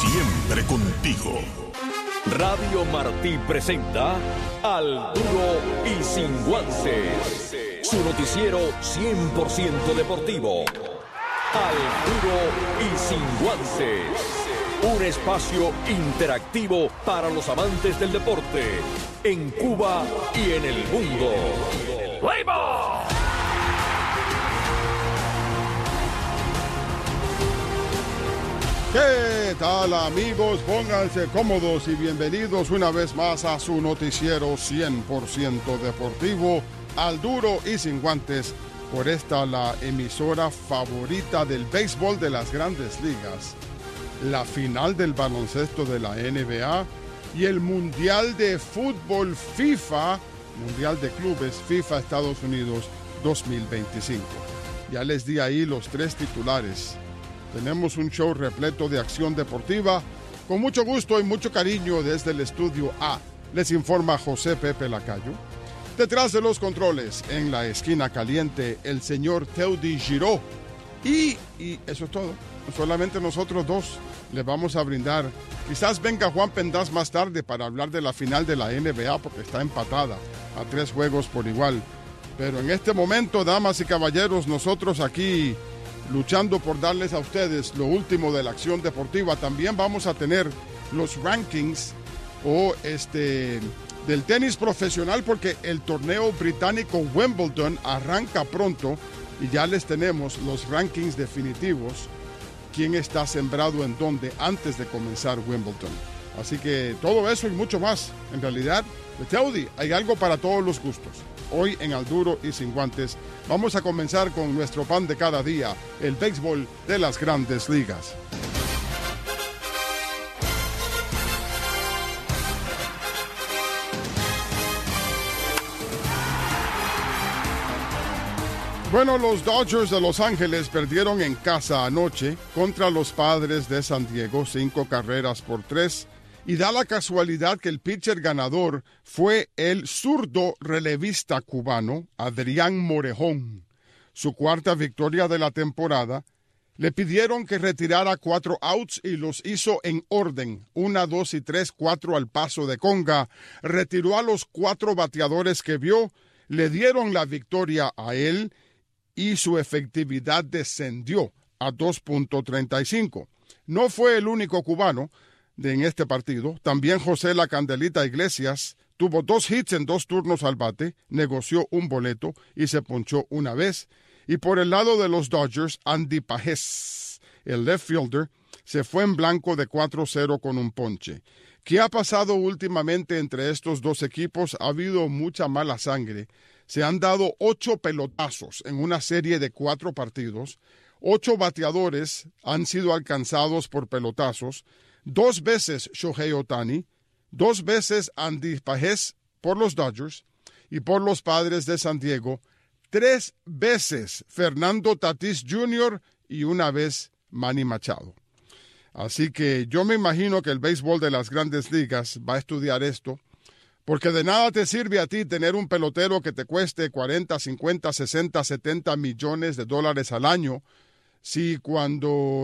siempre contigo. Radio Martí presenta Al Duro y Sin Guances, su noticiero 100% deportivo. Al Duro y Sin Guances, un espacio interactivo para los amantes del deporte en Cuba y en el mundo. ¡Play-ball! ¿Qué tal, amigos? Pónganse cómodos y bienvenidos una vez más a su noticiero 100% deportivo, Al Duro y Sin Guantes, por esta la emisora favorita del béisbol de las Grandes Ligas, la final del baloncesto de la NBA y el Mundial de Fútbol FIFA, Mundial de Clubes FIFA Estados Unidos 2025. Ya les di ahí los tres titulares. Tenemos un show repleto de acción deportiva. Con mucho gusto y mucho cariño desde el estudio A, les informa José Pepe Lacayo. Detrás de los controles, en la esquina caliente, el señor Teody Giraud. Y eso es todo. Solamente nosotros dos le vamos a brindar. Quizás venga Juan Pendaz más tarde para hablar de la final de la NBA porque está empatada a 3 juegos por igual. Pero en este momento, damas y caballeros, nosotros aquí luchando por darles a ustedes lo último de la acción deportiva. También vamos a tener los rankings del tenis profesional porque el torneo británico Wimbledon arranca pronto y ya les tenemos los rankings definitivos, quién está sembrado en dónde antes de comenzar Wimbledon. Así que todo eso y mucho más. En realidad, Teody, hay algo para todos los gustos. Hoy en Al Duro y Sin Guantes vamos a comenzar con nuestro pan de cada día, el béisbol de las Grandes Ligas. Bueno, los Dodgers de Los Ángeles perdieron en casa anoche contra los Padres de San Diego 5 carreras por 3. Y da la casualidad que el pitcher ganador fue el zurdo relevista cubano Adrián Morejón. Su cuarta victoria de la temporada. Le pidieron que retirara 4 outs y los hizo en orden. 1, 2 y 3, 4 al paso de conga. Retiró a los 4 bateadores que vio. Le dieron la victoria a él y su efectividad descendió a 2.35. No fue el único cubano en este partido. También José La Candelita Iglesias tuvo 2 hits en 2 turnos al bate, negoció un boleto y se ponchó una vez. Y por el lado de los Dodgers, Andy Pages, el left fielder, se fue en blanco de 4-0 con un ponche. ¿Qué ha pasado últimamente entre estos dos equipos? Ha habido mucha mala sangre. Se han dado 8 pelotazos en una serie de 4 partidos. 8 bateadores han sido alcanzados por pelotazos. 2 veces Shohei Ohtani, 2 veces Andy Pages por los Dodgers y por los Padres de San Diego, 3 veces Fernando Tatis Jr. y 1 vez Manny Machado. Así que yo me imagino que el béisbol de las Grandes Ligas va a estudiar esto, porque de nada te sirve a ti tener un pelotero que te cueste 40, 50, 60, 70 millones de dólares al año, si cuando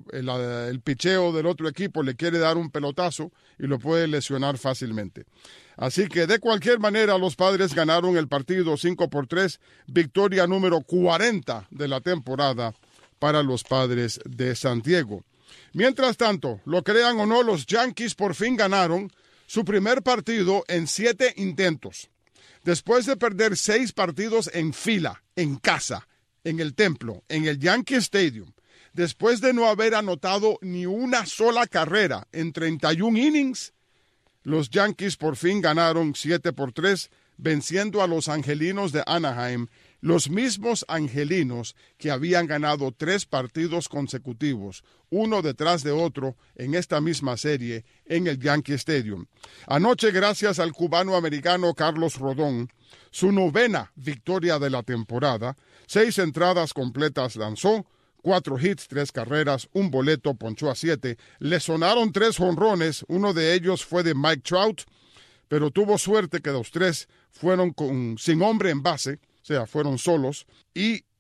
el picheo del otro equipo le quiere dar un pelotazo y lo puede lesionar fácilmente. Así que de cualquier manera los Padres ganaron el partido 5-3, victoria número 40 de la temporada para los Padres de San Diego. Mientras tanto, lo crean o no, los Yankees por fin ganaron su primer partido en 7 intentos. Después de perder 6 partidos en fila, en casa, en el Templo, en el Yankee Stadium, después de no haber anotado ni una sola carrera en 31 innings, los Yankees por fin ganaron 7-3, venciendo a los angelinos de Anaheim, los mismos angelinos que habían ganado 3 partidos consecutivos, uno detrás de otro, en esta misma serie, en el Yankee Stadium. Anoche, gracias al cubano-americano Carlos Rodón, su 9ª victoria de la temporada, 6 entradas completas lanzó, 4 hits, 3 carreras, un boleto, ponchó a 7. Le sonaron 3 jonrones, uno de ellos fue de Mike Trout, pero tuvo suerte que los 3 fueron sin hombre en base, o sea, fueron solos, y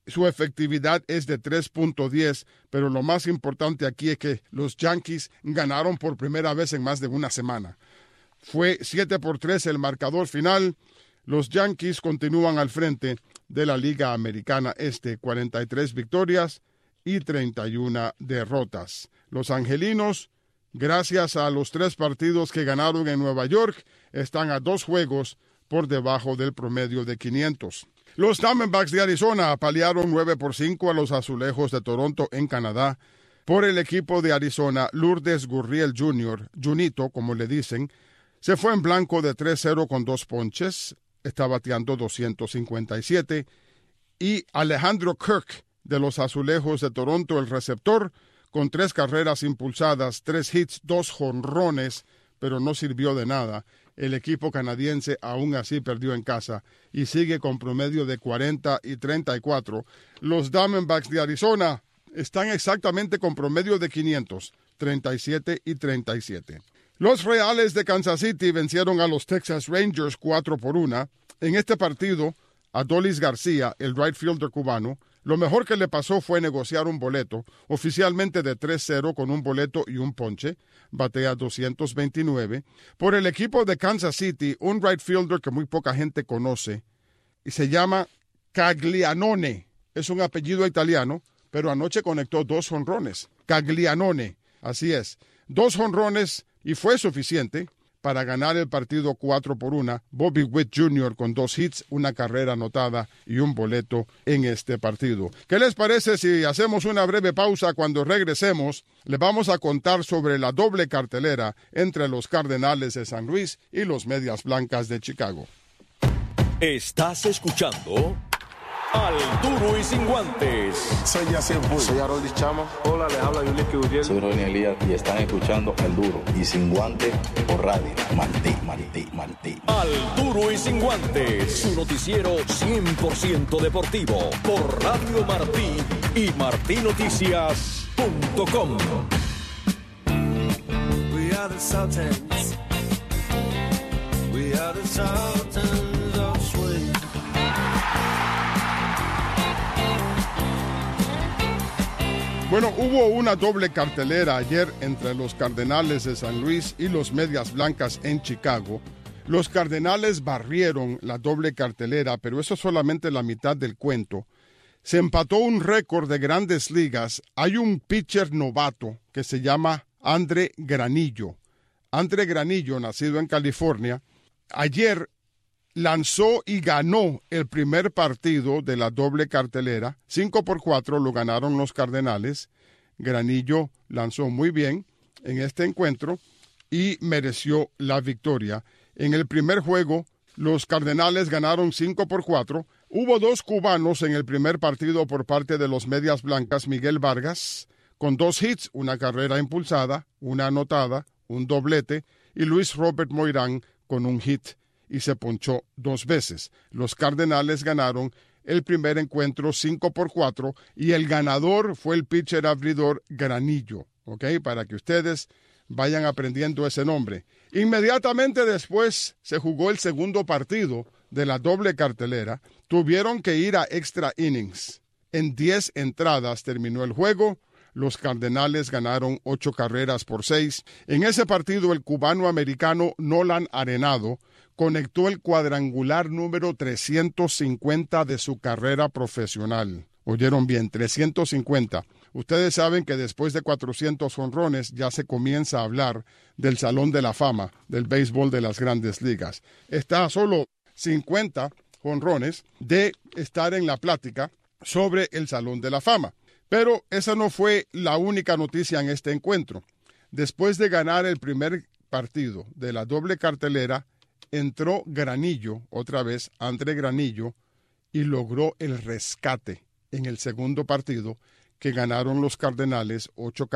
Su efectividad es de 3.10, pero lo más importante aquí es que los Yankees ganaron por primera vez en más de una semana. Fue 7-3 el marcador final. Los Yankees continúan al frente de la Liga Americana Este, 43 victorias y 31 derrotas. Los angelinos, gracias a los 3 partidos que ganaron en Nueva York, están a 2 juegos por debajo del promedio de 500. Los Diamondbacks de Arizona apalearon 9-5 a los Azulejos de Toronto en Canadá. Por el equipo de Arizona, Lourdes Gurriel Jr., Junito, como le dicen, se fue en blanco de 3-0 con 2 ponches, está bateando 257, y Alejandro Kirk de los Azulejos de Toronto, el receptor, con 3 carreras impulsadas, 3 hits, 2 jonrones, pero no sirvió de nada. El equipo canadiense aún así perdió en casa y sigue con promedio de 40 y 34. Los Diamondbacks de Arizona están exactamente con promedio de 500, 37 y 37. Los Reales de Kansas City vencieron a los Texas Rangers 4-1. En este partido, Adolis García, el right fielder cubano, lo mejor que le pasó fue negociar un boleto, oficialmente de 3-0 con un boleto y un ponche, batea 229. Por el equipo de Kansas City, un right fielder que muy poca gente conoce, y se llama Caglianone. Es un apellido italiano, pero anoche conectó 2 jonrones. Caglianone, así es. 2 jonrones y fue suficiente para ganar el partido 4-1. Bobby Witt Jr. con 2 hits, una carrera anotada y un boleto en este partido. ¿Qué les parece si hacemos una breve pausa? Cuando regresemos, le vamos a contar sobre la doble cartelera entre los Cardenales de San Luis y los Medias Blancas de Chicago. Estás escuchando Al Duro y Sin Guantes. Soy Yacir Bull. Soy Harold Chama. Hola, les habla Yulín Gutiérrez. Soy Ronnie Elías y están escuchando Al Duro y Sin Guantes por radio. Martí. Al Duro y Sin Guantes, su noticiero 100% deportivo por Radio Martí y martinoticias.com. We are the Sultans. We are the Sultans of Swing. Bueno, hubo una doble cartelera ayer entre los Cardenales de San Luis y los Medias Blancas en Chicago. Los Cardenales barrieron la doble cartelera, pero eso es solamente la mitad del cuento. Se empató un récord de Grandes Ligas. Hay un pitcher novato que se llama Andre Granillo. Andre Granillo, nacido en California, ayer lanzó y ganó el primer partido de la doble cartelera. 5-4 lo ganaron los Cardenales. Granillo lanzó muy bien en este encuentro y mereció la victoria. En el primer juego, los Cardenales ganaron 5-4. Hubo 2 cubanos en el primer partido por parte de los Medias Blancas. Miguel Vargas, con 2 hits, una carrera impulsada, una anotada, un doblete, y Luis Robert Moirán con un hit y se ponchó 2 veces. Los Cardenales ganaron el primer encuentro 5-4 y el ganador fue el pitcher abridor Granillo, ¿ok? Para que ustedes vayan aprendiendo ese nombre. Inmediatamente después se jugó el segundo partido de la doble cartelera. Tuvieron que ir a extra innings. En 10 entradas terminó el juego. Los Cardenales ganaron 8-6. En ese partido, el cubano-americano Nolan Arenado conectó el cuadrangular número 350 de su carrera profesional. Oyeron bien, 350. Ustedes saben que después de 400 jonrones ya se comienza a hablar del Salón de la Fama del béisbol de las Grandes Ligas. Está a solo 50 jonrones de estar en la plática sobre el Salón de la Fama. Pero esa no fue la única noticia en este encuentro. Después de ganar el primer partido de la doble cartelera, entró Granillo, otra vez Andre Granillo, y logró el rescate en el segundo partido que ganaron los Cardenales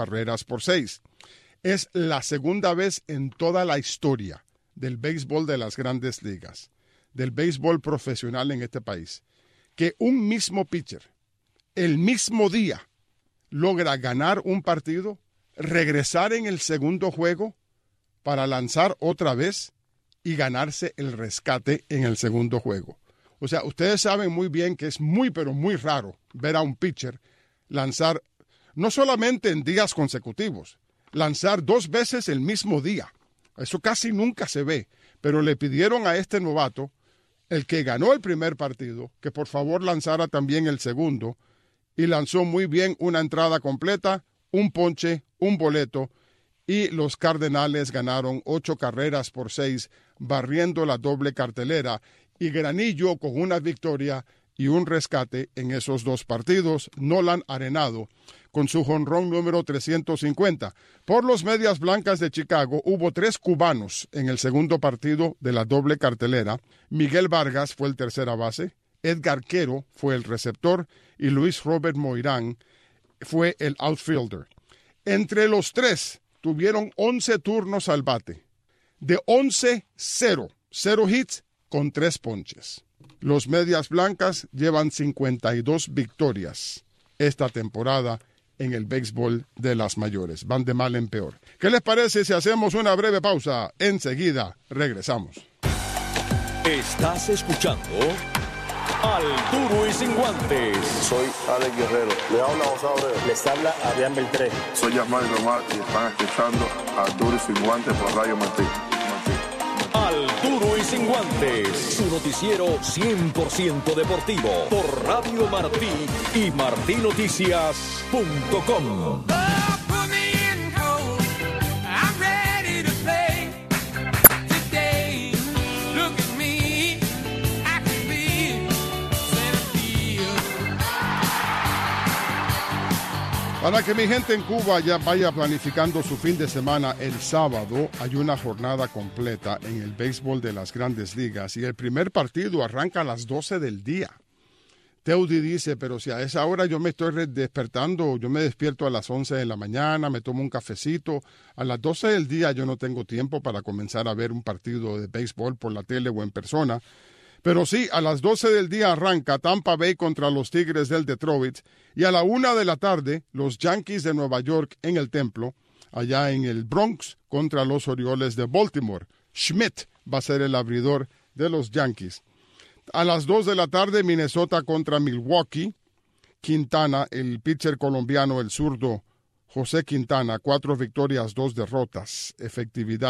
8-6. Es la segunda vez en toda la historia del béisbol de las Grandes Ligas, del béisbol profesional en este país, que un mismo pitcher, el mismo día, logra ganar un partido, regresar en el segundo juego para lanzar otra vez y ganarse el rescate en el segundo juego. O sea, ustedes saben muy bien que es muy, pero muy raro ver a un pitcher lanzar, no solamente en días consecutivos, lanzar 2 veces el mismo día. Eso casi nunca se ve, pero le pidieron a este novato, el que ganó el primer partido, que por favor lanzara también el segundo, y lanzó muy bien una entrada completa, un ponche, un boleto, y los Cardenales ganaron 8-6, barriendo la doble cartelera, y Granillo con una victoria y un rescate en esos 2 partidos. Nolan Arenado con su jonrón número 350. Por los Medias Blancas de Chicago hubo 3 cubanos en el segundo partido de la doble cartelera. Miguel Vargas fue el tercera base, Edgar Quero fue el receptor y Luis Robert Moirán fue el outfielder. Entre los 3 tuvieron 11 turnos al bate. De 11-0, 0 hits con 3 ponches. Los Medias Blancas llevan 52 victorias esta temporada en el béisbol de las mayores. Van de mal en peor. ¿Qué les parece si hacemos una breve pausa? Enseguida regresamos. Estás escuchando Al Duro y Sin Guantes. Soy Alex Guerrero. Le habla José Abreu. Les habla Adrián Beltré. Soy Yasmani Román y están escuchando Al Duro y Sin Guantes por Radio Martí. Al Duro y Sin Guantes, su noticiero 100% deportivo por Radio Martí y martinoticias.com. Para que mi gente en Cuba ya vaya planificando su fin de semana, el sábado hay una jornada completa en el béisbol de las Grandes Ligas y el primer partido arranca a las 12 del día. Teudi dice, pero si a esa hora yo me estoy despertando, yo me despierto a las 11 de la mañana, me tomo un cafecito, a las 12 del día yo no tengo tiempo para comenzar a ver un partido de béisbol por la tele o en persona. Pero sí, a las 12 del día arranca Tampa Bay contra los Tigres del Detroit y a la 1 de la tarde los Yankees de Nueva York en el Templo, allá en el Bronx, contra los Orioles de Baltimore. Schmidt va a ser el abridor de los Yankees. A las 2 de la tarde Minnesota contra Milwaukee. Quintana, el pitcher colombiano, el zurdo José Quintana, 4 victorias, 2 derrotas, efectividad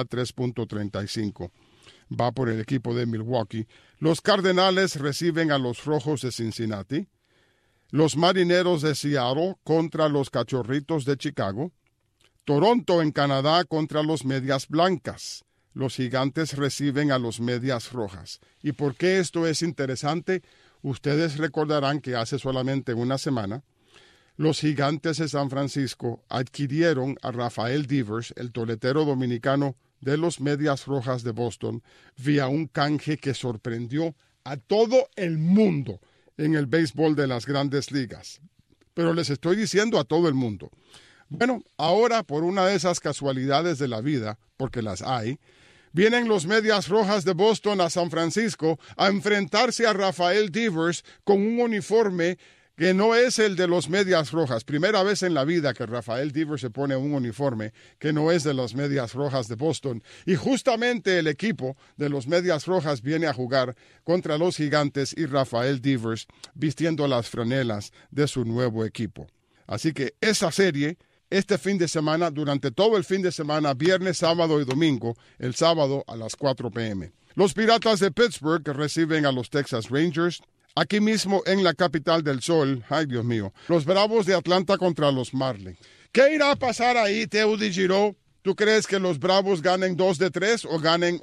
3.35. Va por el equipo de Milwaukee. Los Cardenales reciben a los Rojos de Cincinnati. Los Marineros de Seattle contra los Cachorritos de Chicago. Toronto en Canadá contra los Medias Blancas. Los Gigantes reciben a los Medias Rojas. ¿Y por qué esto es interesante? Ustedes recordarán que hace solamente una semana los Gigantes de San Francisco adquirieron a Rafael Devers, el toletero dominicano de los Medias Rojas de Boston, vía un canje que sorprendió a todo el mundo en el béisbol de las Grandes Ligas. Pero les estoy diciendo a todo el mundo. Bueno, ahora por una de esas casualidades de la vida, porque las hay, vienen los Medias Rojas de Boston a San Francisco a enfrentarse a Rafael Devers con un uniforme que no es el de los Medias Rojas. Primera vez en la vida que Rafael Devers se pone un uniforme que no es de los Medias Rojas de Boston. Y justamente el equipo de los Medias Rojas viene a jugar contra los Gigantes y Rafael Devers vistiendo las franelas de su nuevo equipo. Así que esa serie, este fin de semana, durante todo el fin de semana, viernes, sábado y domingo, el sábado a las 4 p.m. Los Piratas de Pittsburgh reciben a los Texas Rangers. Aquí mismo en la capital del sol, ay Dios mío, los Bravos de Atlanta contra los Marlins. ¿Qué irá a pasar ahí, Teudi Giró? ¿Tú crees que los Bravos ganen 2-3 o ganen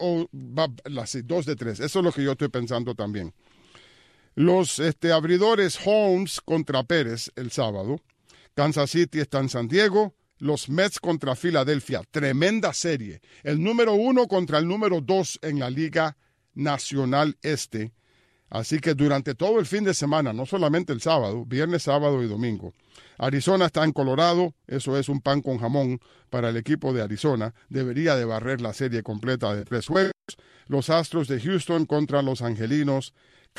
2-3? Eso es lo que yo estoy pensando también. Los abridores Holmes contra Pérez el sábado. Kansas City está en San Diego. Los Mets contra Filadelfia. Tremenda serie. El número 1 contra el número 2 en la Liga Nacional Este. Así que durante todo el fin de semana, no solamente el sábado, viernes, sábado y domingo. Arizona está en Colorado, eso es un pan con jamón para el equipo de Arizona. Debería de barrer la serie completa de 3 juegos. Los Astros de Houston contra los Angelinos.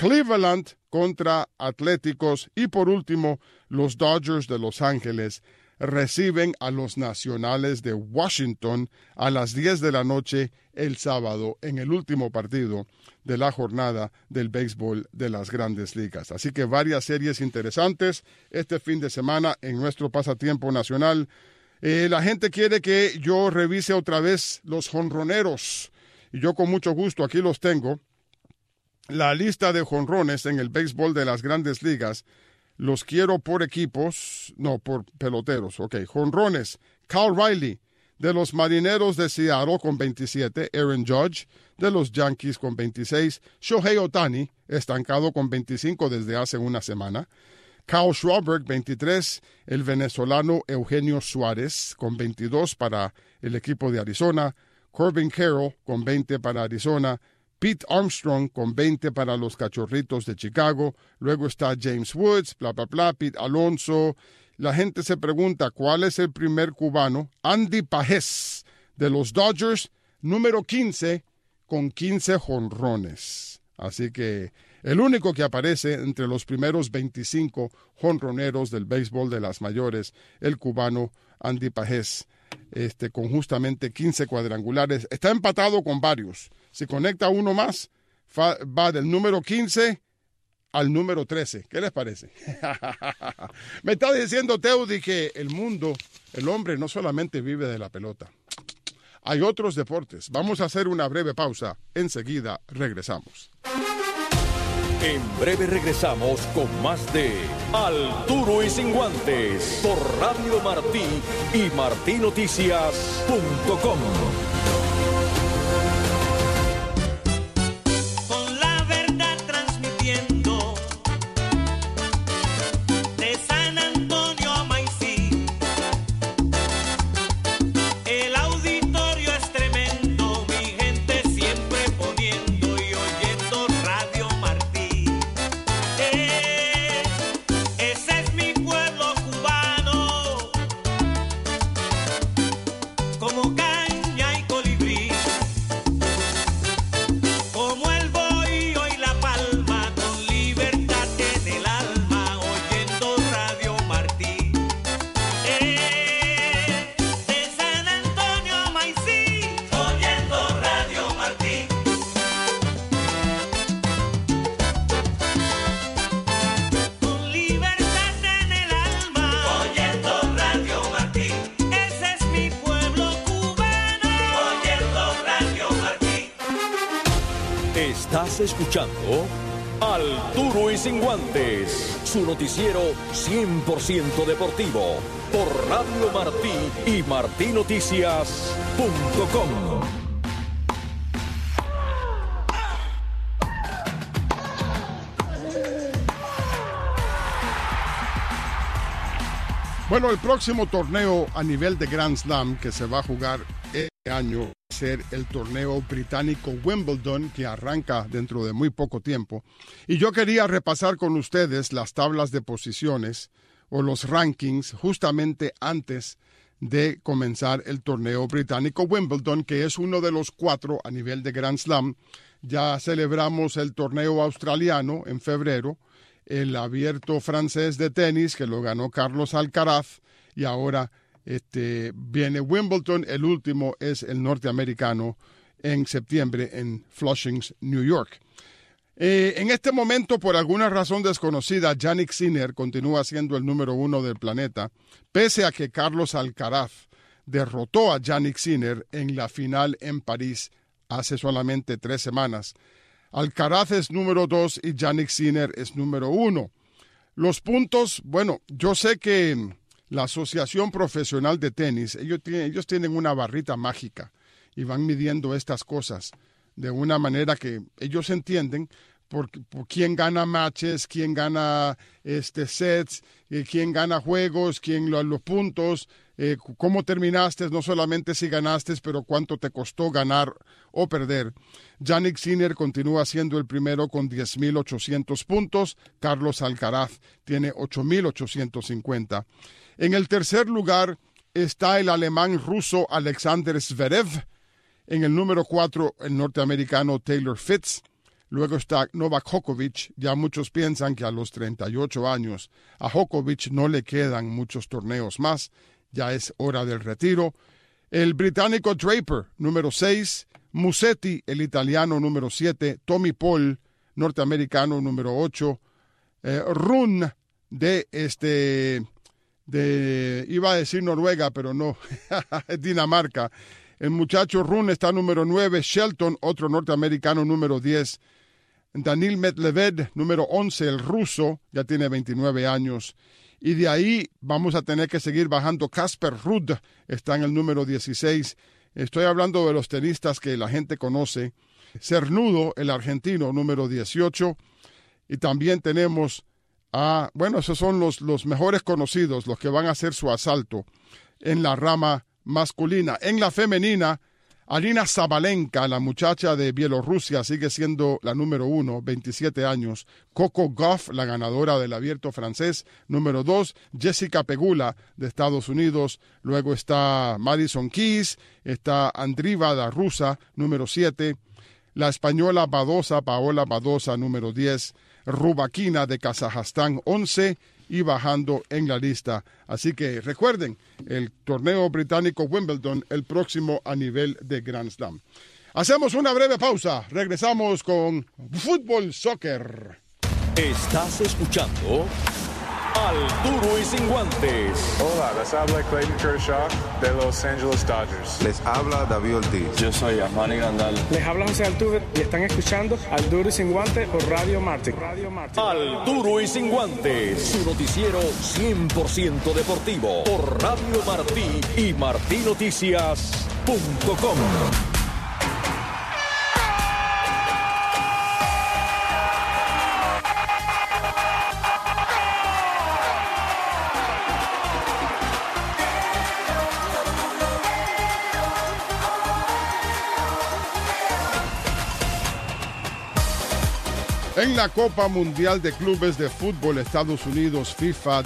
Cleveland contra Atléticos. Y por último, los Dodgers de Los Ángeles reciben a los Nacionales de Washington a las 10 de la noche el sábado en el último partido de la jornada del béisbol de las Grandes Ligas. Así que varias series interesantes este fin de semana en nuestro pasatiempo nacional. La gente quiere que yo revise otra vez los jonroneros y yo con mucho gusto aquí los tengo. La lista de jonrones en el béisbol de las Grandes Ligas los quiero por equipos, no, por peloteros. Ok, jonrones, Cal Riley de los Marineros de Seattle con 27, Aaron Judge de los Yankees con 26, Shohei Ohtani estancado con 25 desde hace una semana, Kyle Schwarber 23, el venezolano Eugenio Suárez con 22 para el equipo de Arizona, Corbin Carroll con 20 para Arizona, Pete Armstrong con 20 para los Cachorritos de Chicago, luego está James Woods, Pete Alonso. La gente se pregunta cuál es el primer cubano. Andy Pajés de los Dodgers, número 15 con 15 jonrones. Así que el único que aparece entre los primeros 25 jonroneros del béisbol de las mayores, el cubano Andy Pajés, con justamente 15 cuadrangulares. Está empatado con varios. Si conecta uno más, va del número 15 al número 13. ¿Qué les parece? Me está diciendo Teudi que el hombre no solamente vive de la pelota. Hay otros deportes. Vamos a hacer una breve pausa. Enseguida regresamos. En breve regresamos con más de Al Duro y Sin Guantes por Radio Martí y martinoticias.com. Con la verdad transmitiendo de San Antonio a Maicí. El auditorio es tremendo, mi gente siempre poniendo y oyendo Radio Martí. Ese es mi pueblo cubano, como caña y colibrí, como el bohío y la palma, con libertad en el alma, oyendo Radio Martí. De San Antonio a Maicí, oyendo Radio Martí. Con libertad en el alma, oyendo Radio Martí. Ese es mi pueblo cubano, oyendo Radio Martí. Estás escuchando Al Duro y Sin Guantes, su noticiero 100% deportivo por Radio Martí y martinoticias.com. Bueno, el próximo torneo a nivel de Grand Slam que se va a jugar este año va a ser el torneo británico Wimbledon, que arranca dentro de muy poco tiempo. Y yo quería repasar con ustedes las tablas de posiciones o los rankings justamente antes de comenzar el torneo británico Wimbledon, que es uno de los 4 a nivel de Grand Slam. Ya celebramos el torneo australiano en febrero, el abierto francés de tenis que lo ganó Carlos Alcaraz, y ahora viene Wimbledon. El último es el norteamericano en septiembre en Flushing, New York. En este momento, por alguna razón desconocida, Jannik Sinner continúa siendo el número 1 del planeta, pese a que Carlos Alcaraz derrotó a Jannik Sinner en la final en París hace solamente 3 semanas. Alcaraz es número 2 y Jannik Sinner es número 1. Los puntos, bueno, yo sé que la Asociación Profesional de Tenis, ellos tienen una barrita mágica y van midiendo estas cosas de una manera que ellos entienden por quién gana matches, quién gana sets, quién gana juegos, quién los puntos, cómo terminaste, no solamente si ganaste, pero cuánto te costó ganar o perder. Jannik Sinner continúa siendo el primero con 10,800 puntos. Carlos Alcaraz tiene 8,850. En el tercer lugar está el alemán ruso Alexander Zverev. En el número 4, el norteamericano Taylor Fritz. Luego está Novak Djokovic. Ya muchos piensan que a los 38 años a Djokovic no le quedan muchos torneos más. Ya es hora del retiro. El británico Draper, número 6. Musetti, el italiano, número 7. Tommy Paul, norteamericano, número 8. Rune, iba a decir Noruega, pero no, es Dinamarca. El muchacho Rune está número 9. Shelton, otro norteamericano, número 10. Danil Medvedev, número 11, el ruso, ya tiene 29 años. Y de ahí vamos a tener que seguir bajando. Casper Ruud está en el número 16. Estoy hablando de los tenistas que la gente conoce. Cernudo, el argentino, número 18. Y también tenemos esos son los mejores conocidos, los que van a hacer su asalto en la rama masculina. En la femenina, Arina Sabalenka, la muchacha de Bielorrusia, sigue siendo la número 1, 27 años. Coco Gauff, la ganadora del Abierto francés, número 2. Jessica Pegula, de Estados Unidos. Luego está Madison Keys, está Andriva, la rusa, número 7. La española Paola Badosa, número 10. Rubakina, de Kazajstán, 11. Y bajando en la lista. Así que recuerden, el torneo británico Wimbledon, el próximo a nivel de Grand Slam. Hacemos una breve pausa. Regresamos con Fútbol Soccer. Estás escuchando Al Duro y Sin Guantes. Hola, les habla Clayton Kershaw de Los Angeles Dodgers. Les habla David Ortiz. Yo soy Armani Gandal. Les habla José Altuve y están escuchando Al Duro y Sin Guantes por Radio Martin. Al Duro y Sin Guantes, su noticiero 100% deportivo por Radio Martí y martinoticias.com. En la Copa Mundial de Clubes de Fútbol Estados Unidos FIFA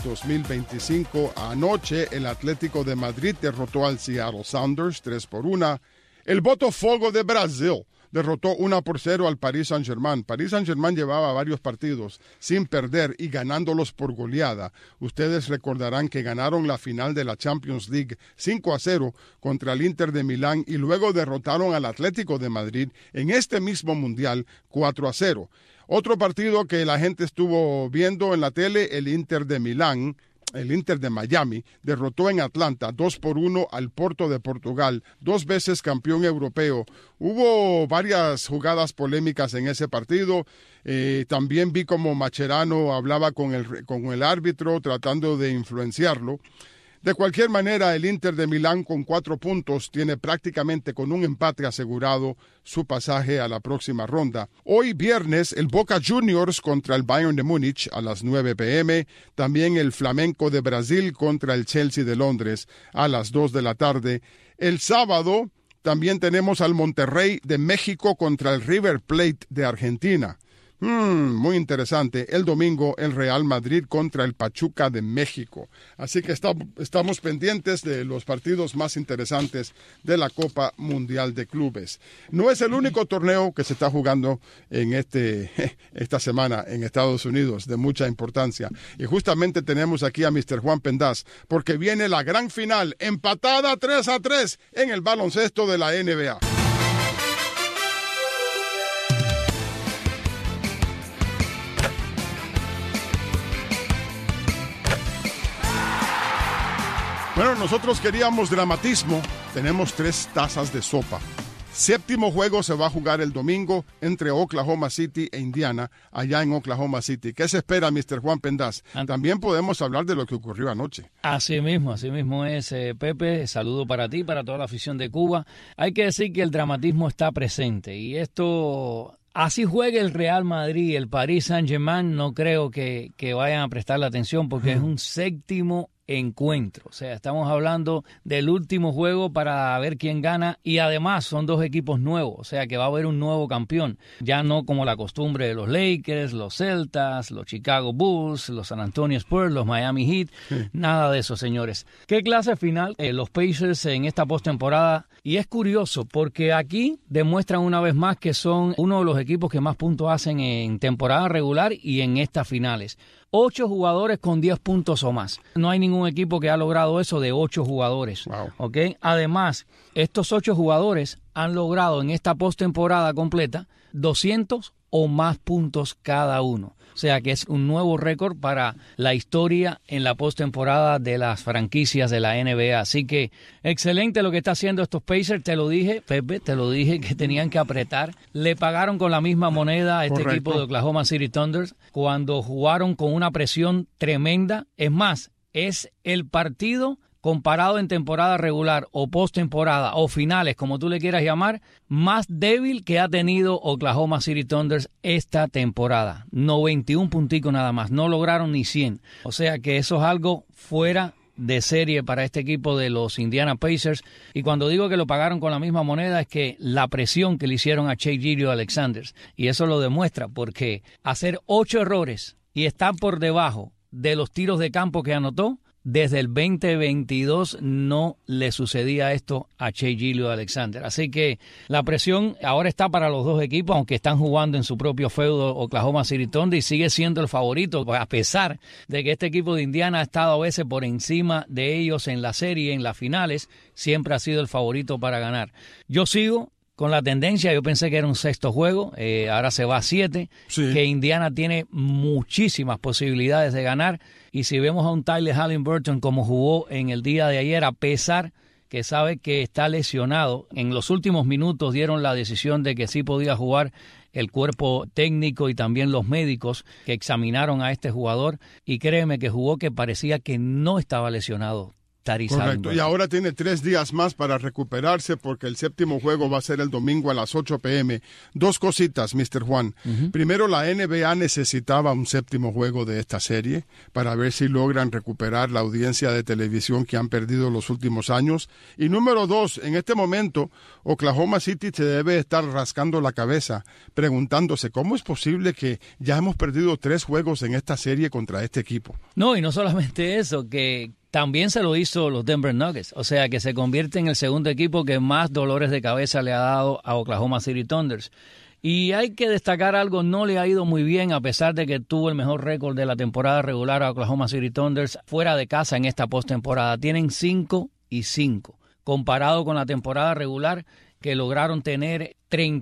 2025, anoche el Atlético de Madrid derrotó al Seattle Sounders 3-1. El Botafogo de Brasil derrotó 1-0 al Paris Saint-Germain. Paris Saint-Germain llevaba varios partidos sin perder y ganándolos por goleada. Ustedes recordarán que ganaron la final de la Champions League 5-0 contra el Inter de Milán y luego derrotaron al Atlético de Madrid en este mismo Mundial 4-0. Otro partido que la gente estuvo viendo en la tele, el Inter de Milán, el Inter de Miami, derrotó en Atlanta 2-1 al Porto de Portugal, 2 veces campeón europeo. Hubo varias jugadas polémicas en ese partido. También vi como Mascherano hablaba con el árbitro tratando de influenciarlo. De cualquier manera, el Inter de Milán con 4 puntos tiene prácticamente con un empate asegurado su pasaje a la próxima ronda. Hoy viernes, el Boca Juniors contra el Bayern de Múnich a las 9 p.m. También el Flamenco de Brasil contra el Chelsea de Londres a las 2 de la tarde. El sábado también tenemos al Monterrey de México contra el River Plate de Argentina. Muy interesante. El domingo, el Real Madrid contra el Pachuca de México. Así que estamos pendientes de los partidos más interesantes de la Copa Mundial de Clubes. No es el único torneo que se está jugando en esta semana en Estados Unidos de mucha importancia. Y justamente tenemos aquí a Mr. Juan Pendaz, porque viene la gran final, empatada 3-3 en el baloncesto de la NBA. Bueno, nosotros queríamos dramatismo. Tenemos 3 tazas de sopa. 7º juego se va a jugar el domingo entre Oklahoma City e Indiana, allá en Oklahoma City. ¿Qué se espera, Mr. Juan Pendaz? También podemos hablar de lo que ocurrió anoche. Así mismo es, Pepe. Saludo para ti, para toda la afición de Cuba. Hay que decir que el dramatismo está presente y esto... Así juegue el Real Madrid y el Paris Saint-Germain, no creo que vayan a prestarle atención porque es un 7º encuentro. O sea, estamos hablando del último juego para ver quién gana y además son dos equipos nuevos, o sea que va a haber un nuevo campeón. Ya no como la costumbre de los Lakers, los Celtas, los Chicago Bulls, los San Antonio Spurs, los Miami Heat, nada de eso, señores. ¿Qué clase final los Pacers en esta postemporada? Y es curioso porque aquí demuestran una vez más que son uno de los equipos que más puntos hacen en temporada regular y en estas finales. 8 jugadores con 10 puntos o más. No hay ningún equipo que ha logrado eso de 8 jugadores. Wow. ¿Okay? Además, estos 8 jugadores han logrado en esta postemporada completa 200 o más puntos cada uno. O sea que es un nuevo récord para la historia en la postemporada de las franquicias de la NBA. Así que excelente lo que está haciendo estos Pacers. Te lo dije, Pepe, te lo dije que tenían que apretar. Le pagaron con la misma moneda a este equipo de Oklahoma City Thunder cuando jugaron con una presión tremenda. Es más, es el partido comparado en temporada regular o postemporada o finales, como tú le quieras llamar, más débil que ha tenido Oklahoma City Thunder esta temporada. 91 punticos nada más, no lograron ni 100. O sea que eso es algo fuera de serie para este equipo de los Indiana Pacers. Y cuando digo que lo pagaron con la misma moneda es que la presión que le hicieron a Shai Gilgeous-Alexander, y eso lo demuestra porque hacer 8 errores y estar por debajo de los tiros de campo que anotó, desde el 2022 no le sucedía esto a Shai Gilgeous-Alexander. Así que la presión ahora está para los dos equipos, aunque están jugando en su propio feudo Oklahoma City Thunder y sigue siendo el favorito, a pesar de que este equipo de Indiana ha estado a veces por encima de ellos en la serie, en las finales, siempre ha sido el favorito para ganar. Yo sigo con la tendencia, yo pensé que era un sexto juego, ahora se va a 7, sí, que Indiana tiene muchísimas posibilidades de ganar, y si vemos a un Tyler Halliburton como jugó en el día de ayer, a pesar que sabe que está lesionado, en los últimos minutos dieron la decisión de que sí podía jugar el cuerpo técnico y también los médicos que examinaron a este jugador, y créeme que jugó que parecía que no estaba lesionado. Correcto, y ahora tiene 3 días más para recuperarse porque el séptimo juego va a ser el domingo a las 8 p.m. 2 cositas, Mr. Juan. Primero, la NBA necesitaba un séptimo juego de esta serie para ver si logran recuperar la audiencia de televisión que han perdido los últimos años. Y número 2, en este momento, Oklahoma City se debe estar rascando la cabeza, preguntándose cómo es posible que ya hemos perdido 3 juegos en esta serie contra este equipo. No, y no solamente eso, que también se lo hizo los Denver Nuggets, o sea que se convierte en el segundo equipo que más dolores de cabeza le ha dado a Oklahoma City Thunder. Y hay que destacar algo, no le ha ido muy bien a pesar de que tuvo el mejor récord de la temporada regular a Oklahoma City Thunder fuera de casa en esta postemporada. Tienen 5-5, comparado con la temporada regular que lograron tener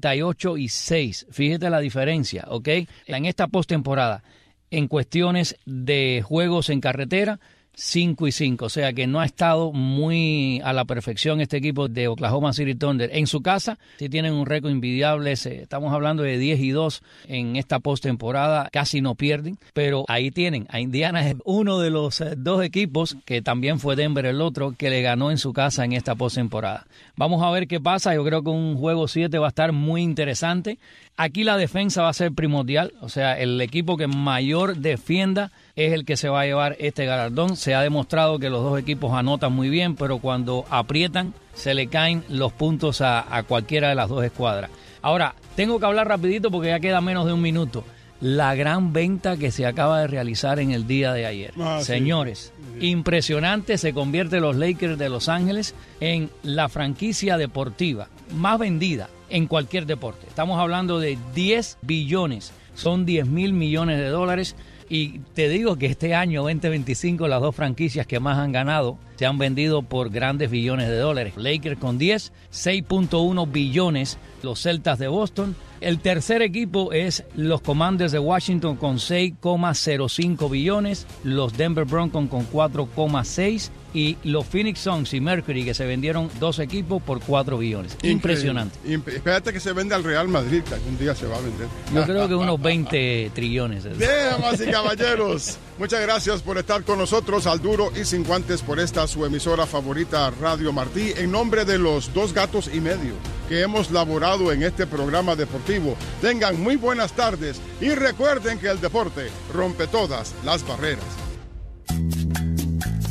38-6. Fíjate la diferencia, ¿ok? En esta postemporada, en cuestiones de juegos en carretera, 5-5, o sea que no ha estado muy a la perfección este equipo de Oklahoma City Thunder. En su casa sí tienen un récord envidiable, estamos hablando de 10-2 en esta postemporada, casi no pierden, pero ahí tienen a Indiana, es uno de los 2 equipos, que también fue Denver el otro, que le ganó en su casa en esta postemporada. Vamos a ver qué pasa, yo creo que un juego 7 va a estar muy interesante. Aquí la defensa va a ser primordial, o sea, el equipo que mayor defienda es el que se va a llevar este galardón. Se ha demostrado que los dos equipos anotan muy bien, pero cuando aprietan se le caen los puntos a cualquiera de las dos escuadras. Ahora, tengo que hablar rapidito porque ya queda menos de un minuto. La gran venta que se acaba de realizar en el día de ayer. Señores, sí. Impresionante, se convierte los Lakers de Los Ángeles en la franquicia deportiva más vendida en cualquier deporte. Estamos hablando de 10 billones, son 10,000 millones de dólares. Y te digo que este año 2025 las dos franquicias que más han ganado se han vendido por grandes billones de dólares. Lakers con 10, 6.1 billones los Celtas de Boston. El tercer equipo es los Commanders de Washington con 6.05 billones, los Denver Broncos con 4.6 y los Phoenix Suns y Mercury, que se vendieron 2 equipos por 4 billones. Impresionante. Espérate que se vende al Real Madrid, que algún día se va a vender. Yo creo que unos 20 trillones. Damas y caballeros, muchas gracias por estar con nosotros al Duro y Sin Guantes por esta su emisora favorita, Radio Martí. En nombre de los 2 gatos y medio que hemos laborado en este programa deportivo, tengan muy buenas tardes y recuerden que el deporte rompe todas las barreras.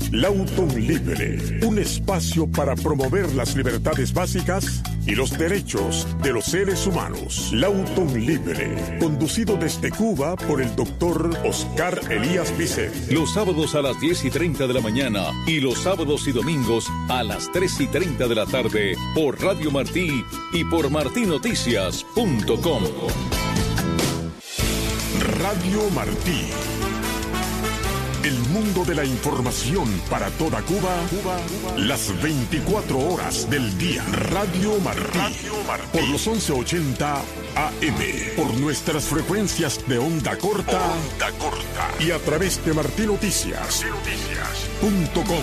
Lawton Libre, un espacio para promover las libertades básicas y los derechos de los seres humanos. Lawton Libre, conducido desde Cuba por el doctor Oscar Elías Bisset. Los sábados a las 10:30 de la mañana y los sábados y domingos a las 3:30 de la tarde por Radio Martí y por martinoticias.com. Radio Martí. El mundo de la información para toda Cuba, las 24 horas del día. Radio Martí, por los 1180 AM, por nuestras frecuencias de onda corta y a través de martinoticias.com.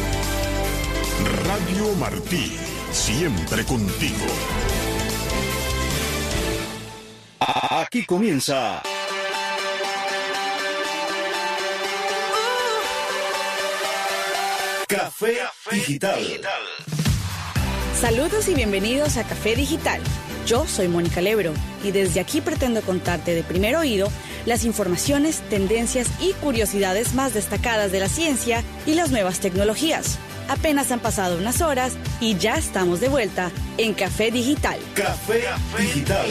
Radio Martí, siempre contigo. Aquí comienza Café Digital. Saludos y bienvenidos a Café Digital. Yo soy Mónica Lebro y desde aquí pretendo contarte de primer oído las informaciones, tendencias y curiosidades más destacadas de la ciencia y las nuevas tecnologías. Apenas han pasado unas horas y ya estamos de vuelta en Café Digital. Café Digital.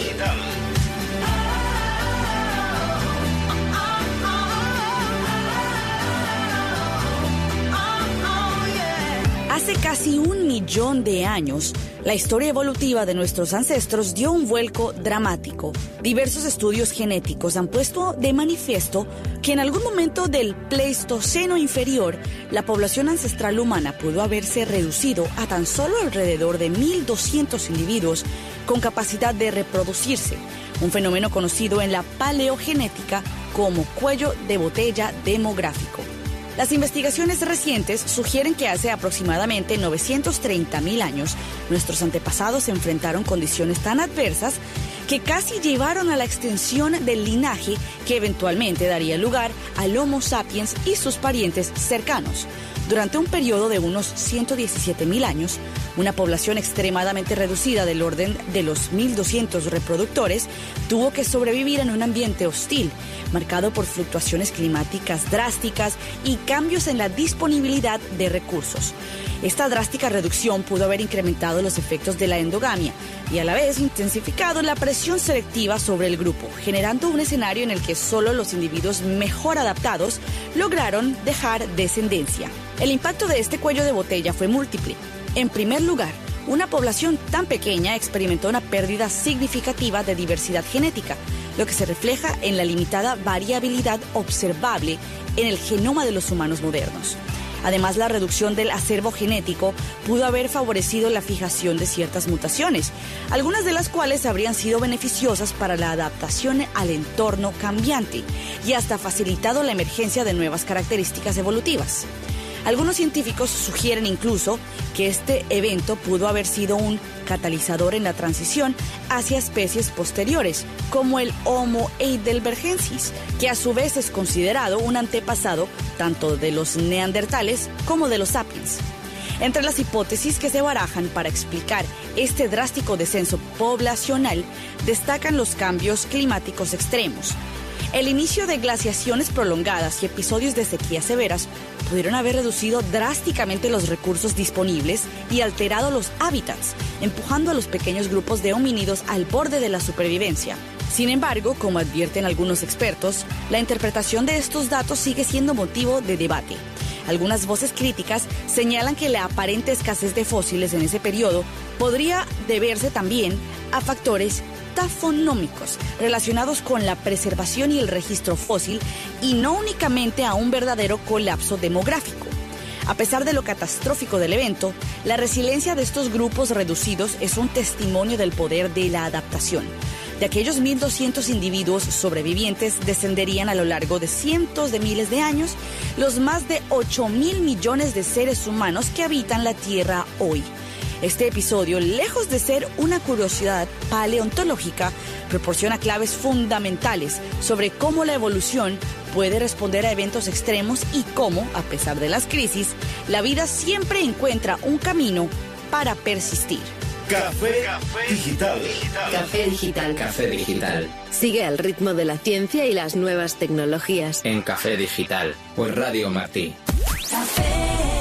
Hace casi 1 millón de años, la historia evolutiva de nuestros ancestros dio un vuelco dramático. Diversos estudios genéticos han puesto de manifiesto que en algún momento del Pleistoceno inferior, la población ancestral humana pudo haberse reducido a tan solo alrededor de 1.200 individuos con capacidad de reproducirse, un fenómeno conocido en la paleogenética como cuello de botella demográfico. Las investigaciones recientes sugieren que hace aproximadamente 930.000 años, nuestros antepasados se enfrentaron condiciones tan adversas que casi llevaron a la extensión del linaje que eventualmente daría lugar al Homo sapiens y sus parientes cercanos. Durante un periodo de unos 117.000 años, una población extremadamente reducida del orden de los 1.200 reproductores tuvo que sobrevivir en un ambiente hostil, marcado por fluctuaciones climáticas drásticas y cambios en la disponibilidad de recursos. Esta drástica reducción pudo haber incrementado los efectos de la endogamia y a la vez intensificado la presión selectiva sobre el grupo, generando un escenario en el que solo los individuos mejor adaptados lograron dejar descendencia. El impacto de este cuello de botella fue múltiple. En primer lugar, una población tan pequeña experimentó una pérdida significativa de diversidad genética, lo que se refleja en la limitada variabilidad observable en el genoma de los humanos modernos. Además, la reducción del acervo genético pudo haber favorecido la fijación de ciertas mutaciones, algunas de las cuales habrían sido beneficiosas para la adaptación al entorno cambiante y hasta facilitado la emergencia de nuevas características evolutivas. Algunos científicos sugieren incluso que este evento pudo haber sido un catalizador en la transición hacia especies posteriores, como el Homo heidelbergensis, que a su vez es considerado un antepasado tanto de los neandertales como de los sapiens. Entre las hipótesis que se barajan para explicar este drástico descenso poblacional destacan los cambios climáticos extremos. El inicio de glaciaciones prolongadas y episodios de sequías severas pudieron haber reducido drásticamente los recursos disponibles y alterado los hábitats, empujando a los pequeños grupos de homínidos al borde de la supervivencia. Sin embargo, como advierten algunos expertos, la interpretación de estos datos sigue siendo motivo de debate. Algunas voces críticas señalan que la aparente escasez de fósiles en ese periodo podría deberse también a factores tafonómicos relacionados con la preservación y el registro fósil y no únicamente a un verdadero colapso demográfico. A pesar de lo catastrófico del evento, la resiliencia de estos grupos reducidos es un testimonio del poder de la adaptación. De aquellos 1.200 individuos sobrevivientes descenderían a lo largo de cientos de miles de años los más de 8.000 millones de seres humanos que habitan la Tierra hoy. Este episodio, lejos de ser una curiosidad paleontológica, proporciona claves fundamentales sobre cómo la evolución puede responder a eventos extremos y cómo, a pesar de las crisis, la vida siempre encuentra un camino para persistir. Café Digital. Café Digital. Café Digital. Sigue al ritmo de la ciencia y las nuevas tecnologías. En Café Digital, por Radio Martí. Café.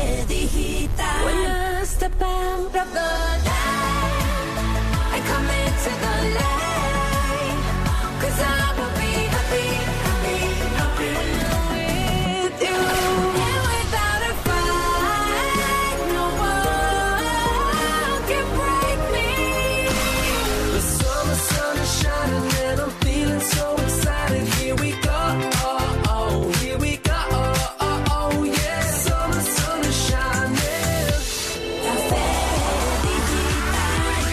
of the night and come into the light, 'cause I will be happy, happy, happy with you. And without a fight, no one can break me. The summer sun is shining and I'm feeling so excited. Here we go, here we go, yeah. Summer sun is shining. Café Digital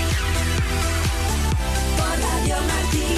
por Radio Martí.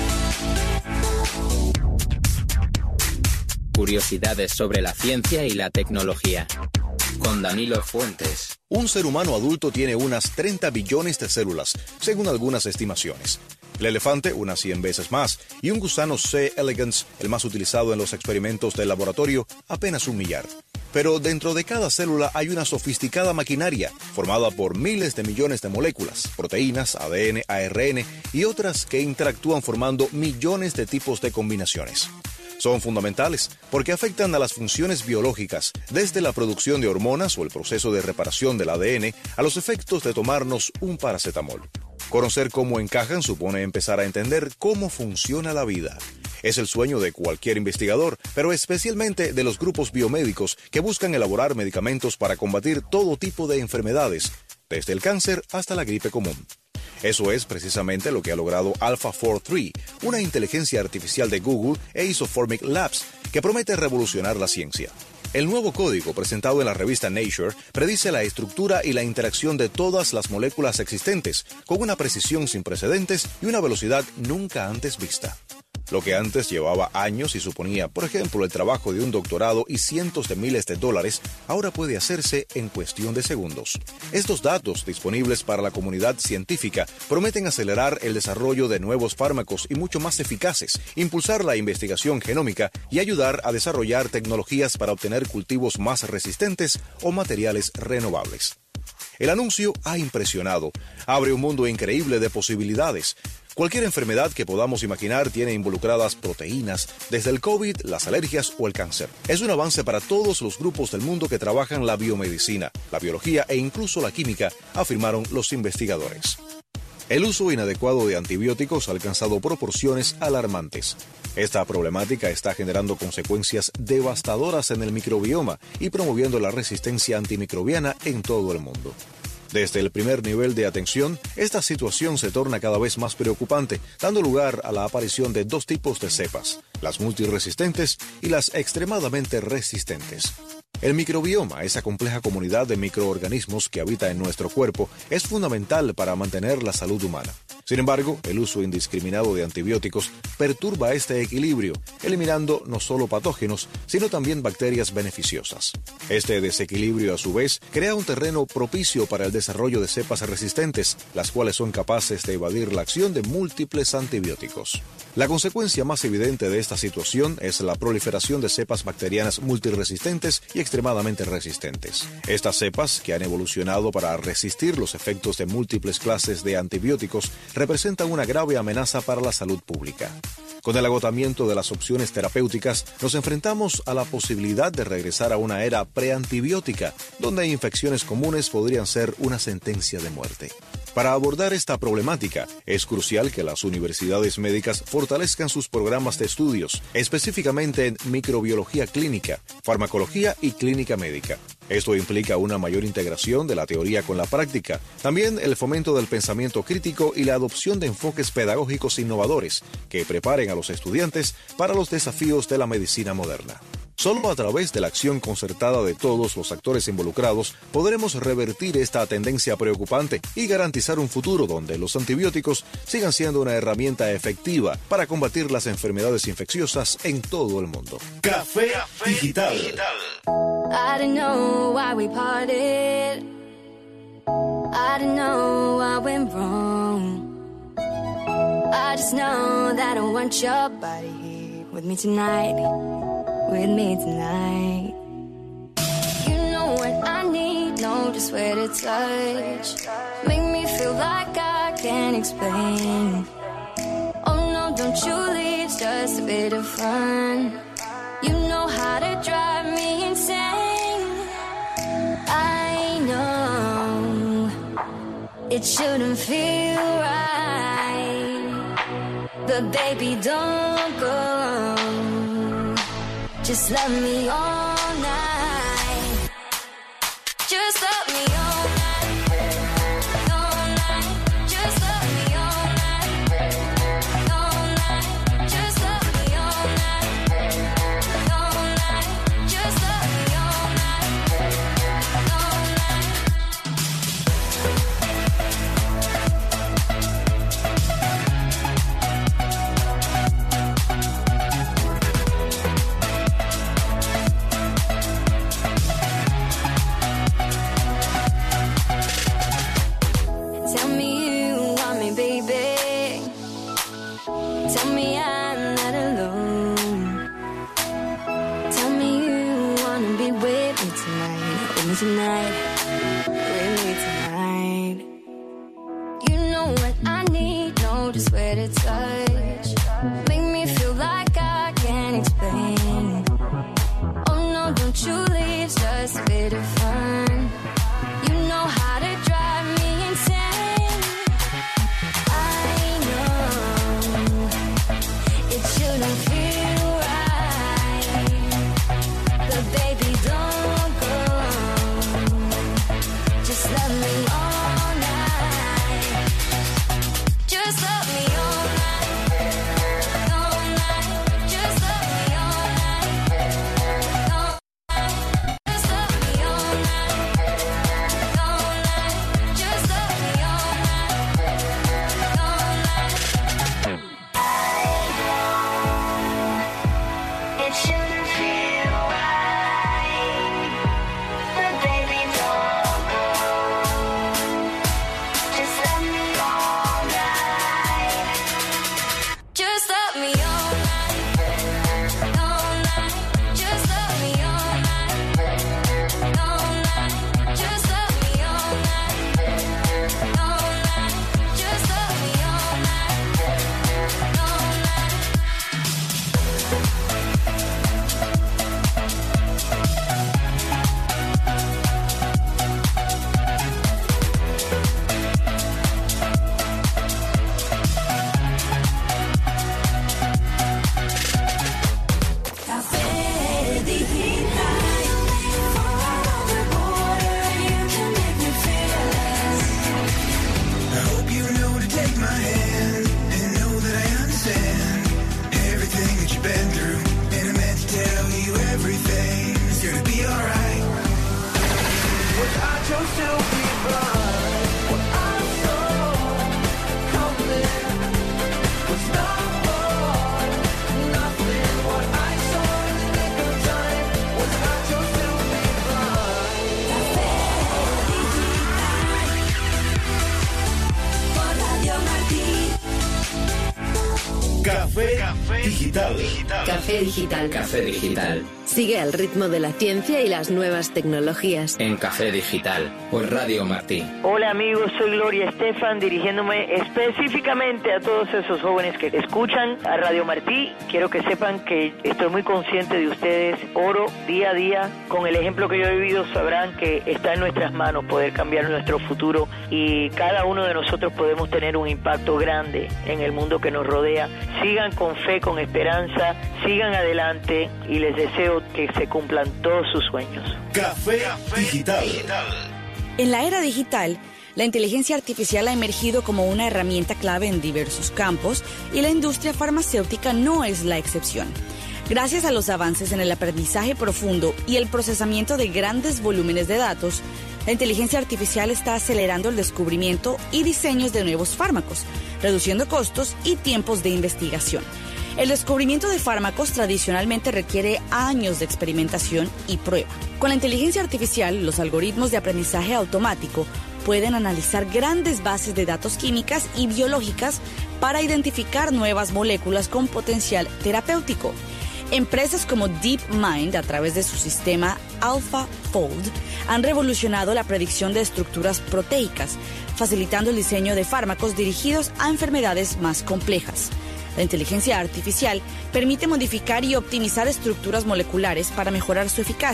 Curiosidades sobre la ciencia y la tecnología. Con Danilo Fuentes. Un ser humano adulto tiene unas 30 billones de células, según algunas estimaciones. El elefante, unas 100 veces más, y un gusano C. elegans, el más utilizado en los experimentos del laboratorio, apenas 1 millar. Pero dentro de cada célula hay una sofisticada maquinaria formada por miles de millones de moléculas, proteínas, ADN, ARN y otras que interactúan formando millones de tipos de combinaciones. Son fundamentales porque afectan a las funciones biológicas, desde la producción de hormonas o el proceso de reparación del ADN a los efectos de tomarnos un paracetamol. Conocer cómo encajan supone empezar a entender cómo funciona la vida. Es el sueño de cualquier investigador, pero especialmente de los grupos biomédicos que buscan elaborar medicamentos para combatir todo tipo de enfermedades, desde el cáncer hasta la gripe común. Eso es precisamente lo que ha logrado AlphaFold3, una inteligencia artificial de Google e Isoformic Labs, que promete revolucionar la ciencia. El nuevo código presentado en la revista Nature predice la estructura y la interacción de todas las moléculas existentes, con una precisión sin precedentes y una velocidad nunca antes vista. Lo que antes llevaba años y suponía, por ejemplo, el trabajo de un doctorado y cientos de miles de dólares, ahora puede hacerse en cuestión de segundos. Estos datos, disponibles para la comunidad científica, prometen acelerar el desarrollo de nuevos fármacos y mucho más eficaces, impulsar la investigación genómica y ayudar a desarrollar tecnologías para obtener cultivos más resistentes o materiales renovables. El anuncio ha impresionado. Abre un mundo increíble de posibilidades. Cualquier enfermedad que podamos imaginar tiene involucradas proteínas, desde el COVID, las alergias o el cáncer. Es un avance para todos los grupos del mundo que trabajan la biomedicina, la biología e incluso la química, afirmaron los investigadores. El uso inadecuado de antibióticos ha alcanzado proporciones alarmantes. Esta problemática está generando consecuencias devastadoras en el microbioma y promoviendo la resistencia antimicrobiana en todo el mundo. Desde el primer nivel de atención, esta situación se torna cada vez más preocupante, dando lugar a la aparición de 2 tipos de cepas, las multiresistentes y las extremadamente resistentes. El microbioma, esa compleja comunidad de microorganismos que habita en nuestro cuerpo, es fundamental para mantener la salud humana. Sin embargo, el uso indiscriminado de antibióticos perturba este equilibrio, eliminando no solo patógenos, sino también bacterias beneficiosas. Este desequilibrio, a su vez, crea un terreno propicio para el desarrollo de cepas resistentes, las cuales son capaces de evadir la acción de múltiples antibióticos. La consecuencia más evidente de esta situación es la proliferación de cepas bacterianas multiresistentes y extremadamente resistentes. Estas cepas, que han evolucionado para resistir los efectos de múltiples clases de antibióticos, representan una grave amenaza para la salud pública. Con el agotamiento de las opciones terapéuticas, nos enfrentamos a la posibilidad de regresar a una era preantibiótica, donde infecciones comunes podrían ser una sentencia de muerte. Para abordar esta problemática, es crucial que las universidades médicas fortalezcan sus programas de estudios, específicamente en microbiología clínica, farmacología y clínica médica. Esto implica una mayor integración de la teoría con la práctica, también el fomento del pensamiento crítico y la adopción de enfoques pedagógicos innovadores que preparen a los estudiantes para los desafíos de la medicina moderna. Solo a través de la acción concertada de todos los actores involucrados podremos revertir esta tendencia preocupante y garantizar un futuro donde los antibióticos sigan siendo una herramienta efectiva para combatir las enfermedades infecciosas en todo el mundo. Café Digital. I don't know why we parted. I don't know what went wrong. I just know that I want your body here with me tonight. With me tonight. You know what I need, know just where to touch. Make me feel like I can't explain. Oh no, don't you leave, it's just a bit of fun. You know how to drive me insane. I know It shouldn't feel right, but baby, don't go. Just love me all night. Just love me all night, all night. Just love me all night, all night. Just love me all night, all night. Just love me all night, all night. Tell me you want me, baby. Tell me I'm not alone. Tell me you wanna be with me tonight, with me tonight, with me tonight. You know what I need, know just where to touch. Make me feel like I can't explain. Oh no, don't you leave, it's just a bit of fun. You know how to drive me insane. I know it shouldn't feel right, but baby, don't go. Just love me all night. Just love me all night, all night. Just love me all night, all night. Just love me all night, all night. Just love me all night, all night. It shouldn't feel right, but baby, don't go. Just love me all night. Just love me all night, all night. Just love me all night, all night. Just love me all night, all night. Just love me all night, all night. Café Digital. Follow the border, you can make me fearless. I hope you know to take my hand and know that I understand everything that you've been through. And I meant to tell you everything. It's gonna be alright. What I chose to be blind, what I saw coming was not hard, nothing. What I saw in the nick of time was I chose to be blind. Por Radio Martí. Café Digital. Café Digital. Café Digital. Sigue al ritmo de la ciencia y las nuevas tecnologías. En Café Digital, por Radio Martí. Hola amigos, soy Gloria Estefan, dirigiéndome específicamente a todos esos jóvenes que escuchan a Radio Martí. Quiero que sepan que estoy muy consciente de ustedes. Oro día a día. Con el ejemplo que yo he vivido sabrán que está en nuestras manos poder cambiar nuestro futuro y cada uno de nosotros podemos tener un impacto grande en el mundo que nos rodea. Sigan con fe, con esperanza, sigan adelante y les deseo que se cumplan todos sus sueños. Café Digital. En la era digital, la inteligencia artificial ha emergido como una herramienta clave en diversos campos y la industria farmacéutica no es la excepción. Gracias a los avances en el aprendizaje profundo y el procesamiento de grandes volúmenes de datos, la inteligencia artificial está acelerando el descubrimiento y diseños de nuevos fármacos, reduciendo costos y tiempos de investigación. El descubrimiento de fármacos tradicionalmente requiere años de experimentación y prueba. Con la inteligencia artificial, los algoritmos de aprendizaje automático pueden analizar grandes bases de datos químicas y biológicas para identificar nuevas moléculas con potencial terapéutico. Empresas como DeepMind, a través de su sistema AlphaFold, han revolucionado la predicción de estructuras proteicas, facilitando el diseño de fármacos dirigidos a enfermedades más complejas. La inteligencia artificial permite modificar y optimizar estructuras moleculares para mejorar su eficacia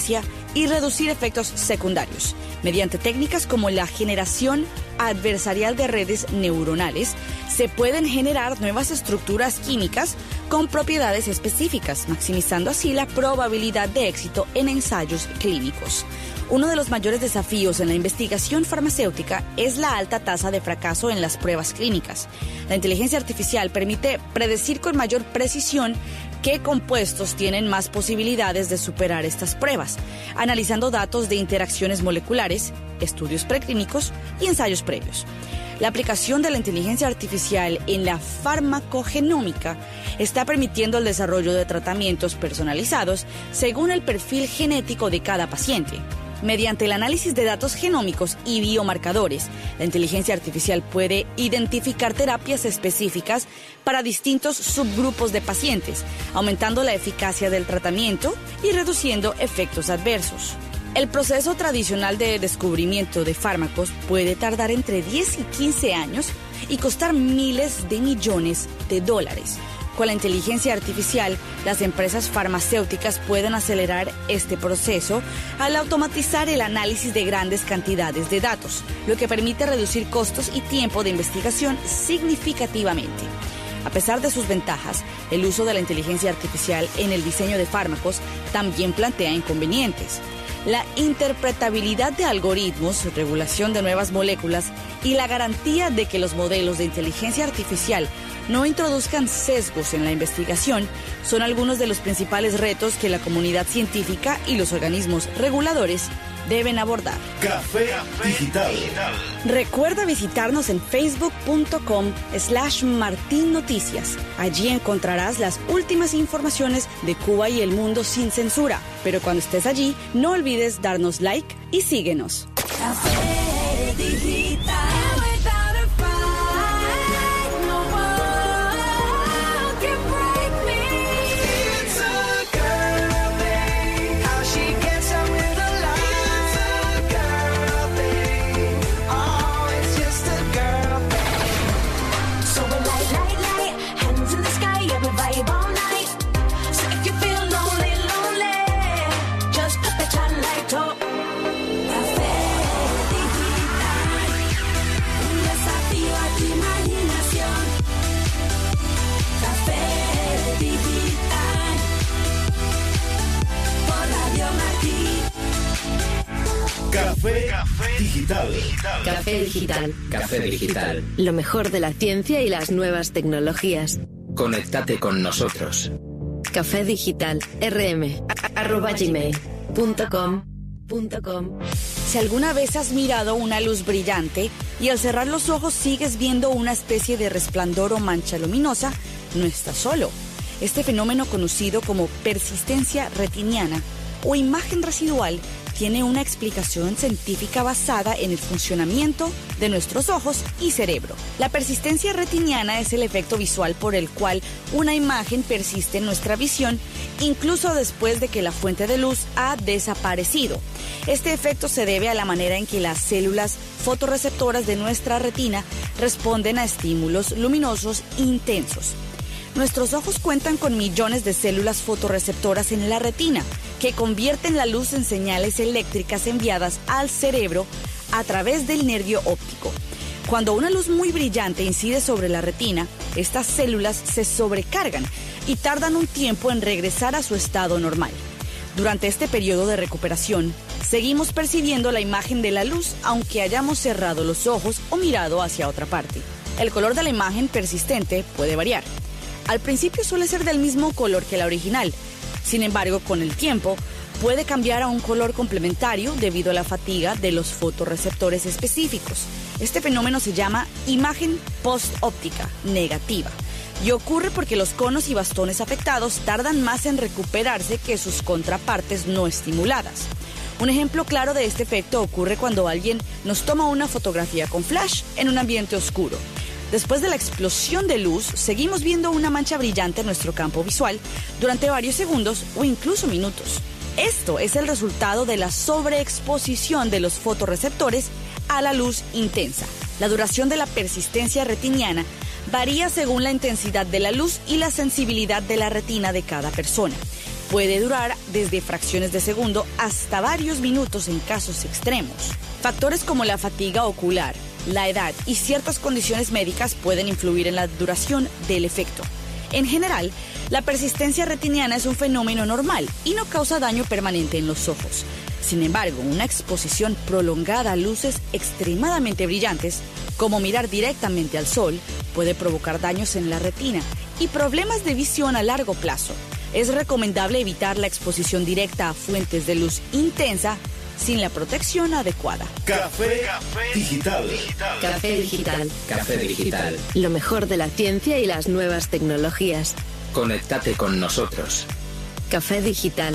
y reducir efectos secundarios, mediante técnicas como la generación adversarial de redes neuronales. Se pueden generar nuevas estructuras químicas con propiedades específicas, maximizando así la probabilidad de éxito en ensayos clínicos. Uno de los mayores desafíos en la investigación farmacéutica es la alta tasa de fracaso en las pruebas clínicas. La inteligencia artificial permite predecir con mayor precisión qué compuestos tienen más posibilidades de superar estas pruebas, analizando datos de interacciones moleculares, estudios preclínicos y ensayos previos. La aplicación de la inteligencia artificial en la farmacogenómica está permitiendo el desarrollo de tratamientos personalizados según el perfil genético de cada paciente. Mediante el análisis de datos genómicos y biomarcadores, la inteligencia artificial puede identificar terapias específicas para distintos subgrupos de pacientes, aumentando la eficacia del tratamiento y reduciendo efectos adversos. El proceso tradicional de descubrimiento de fármacos puede tardar entre 10 y 15 años y costar miles de millones de dólares. Con la inteligencia artificial, las empresas farmacéuticas pueden acelerar este proceso al automatizar el análisis de grandes cantidades de datos, lo que permite reducir costos y tiempo de investigación significativamente. A pesar de sus ventajas, el uso de la inteligencia artificial en el diseño de fármacos también plantea inconvenientes. La interpretabilidad de algoritmos, regulación de nuevas moléculas y la garantía de que los modelos de inteligencia artificial no introduzcan sesgos en la investigación son algunos de los principales retos que la comunidad científica y los organismos reguladores deben abordar. Café Digital. Recuerda visitarnos en facebook.com/Martín Noticias. Allí encontrarás las últimas informaciones de Cuba y el mundo sin censura. Pero cuando estés allí, no olvides darnos like y síguenos. Café Digital. Café Digital. Café Digital. Café Digital. Lo mejor de la ciencia y las nuevas tecnologías. Conéctate con nosotros. Café Digital. rm@gmail.com. Si alguna vez has mirado una luz brillante y al cerrar los ojos sigues viendo una especie de resplandor o mancha luminosa, no estás solo. Este fenómeno, conocido como persistencia retiniana o imagen residual, tiene una explicación científica basada en el funcionamiento de nuestros ojos y cerebro. La persistencia retiniana es el efecto visual por el cual una imagen persiste en nuestra visión incluso después de que la fuente de luz ha desaparecido. Este efecto se debe a la manera en que las células fotorreceptoras de nuestra retina responden a estímulos luminosos intensos. Nuestros ojos cuentan con millones de células fotorreceptoras en la retina, que convierten la luz en señales eléctricas enviadas al cerebro a través del nervio óptico. Cuando una luz muy brillante incide sobre la retina, estas células se sobrecargan y tardan un tiempo en regresar a su estado normal. Durante este periodo de recuperación, seguimos percibiendo la imagen de la luz aunque hayamos cerrado los ojos o mirado hacia otra parte. El color de la imagen persistente puede variar. Al principio suele ser del mismo color que la original. Sin embargo, con el tiempo, puede cambiar a un color complementario debido a la fatiga de los fotorreceptores específicos. Este fenómeno se llama imagen postóptica negativa y ocurre porque los conos y bastones afectados tardan más en recuperarse que sus contrapartes no estimuladas. Un ejemplo claro de este efecto ocurre cuando alguien nos toma una fotografía con flash en un ambiente oscuro. Después de la explosión de luz, seguimos viendo una mancha brillante en nuestro campo visual durante varios segundos o incluso minutos. Esto es el resultado de la sobreexposición de los fotorreceptores a la luz intensa. La duración de la persistencia retiniana varía según la intensidad de la luz y la sensibilidad de la retina de cada persona. puede durar desde fracciones de segundo hasta varios minutos en casos extremos. Factores como la fatiga ocular, la edad y ciertas condiciones médicas pueden influir en la duración del efecto. En general, la persistencia retiniana es un fenómeno normal y no causa daño permanente en los ojos. Sin embargo, una exposición prolongada a luces extremadamente brillantes, como mirar directamente al sol, puede provocar daños en la retina y problemas de visión a largo plazo. Es recomendable evitar la exposición directa a fuentes de luz intensa sin la protección adecuada. Café Digital. Café Digital. Café Digital. Lo mejor de la ciencia y las nuevas tecnologías. Conéctate con nosotros. Café Digital.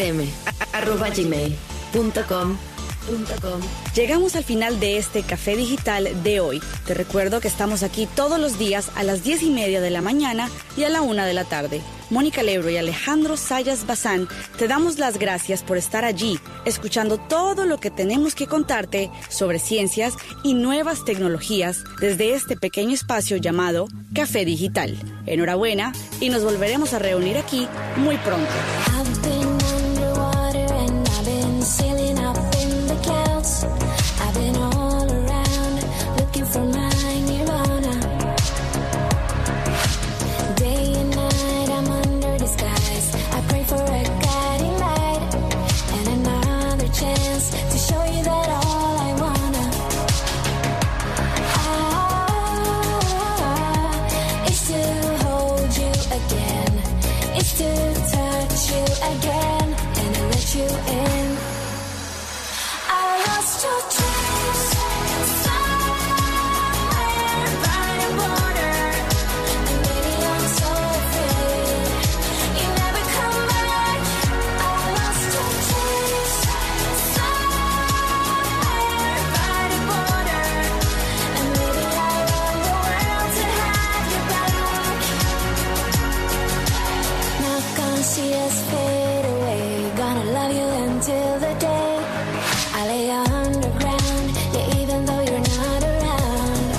rm@gmail.com. Llegamos al final de este Café Digital de hoy. Te recuerdo que estamos aquí todos los días a las 10:30 de la mañana y a la 1 de la tarde. Mónica Lebro y Alejandro Sayas Bazán, te damos las gracias por estar allí, escuchando todo lo que tenemos que contarte sobre ciencias y nuevas tecnologías desde este pequeño espacio llamado Café Digital. Enhorabuena y nos volveremos a reunir aquí muy pronto. I've been all around looking for my nirvana. Day and night I'm under the skies. I pray for a guiding light and another chance to show you that all I wanna is to hold you again, is to touch you again and let you in. I lost your trace somewhere by the border, and maybe I'm so afraid you never come back. I lost your trace somewhere by the border, and maybe I run the world to have you back. Not gonna see us fade away, gonna love you until the day I lay underground, yeah, even though you're not around.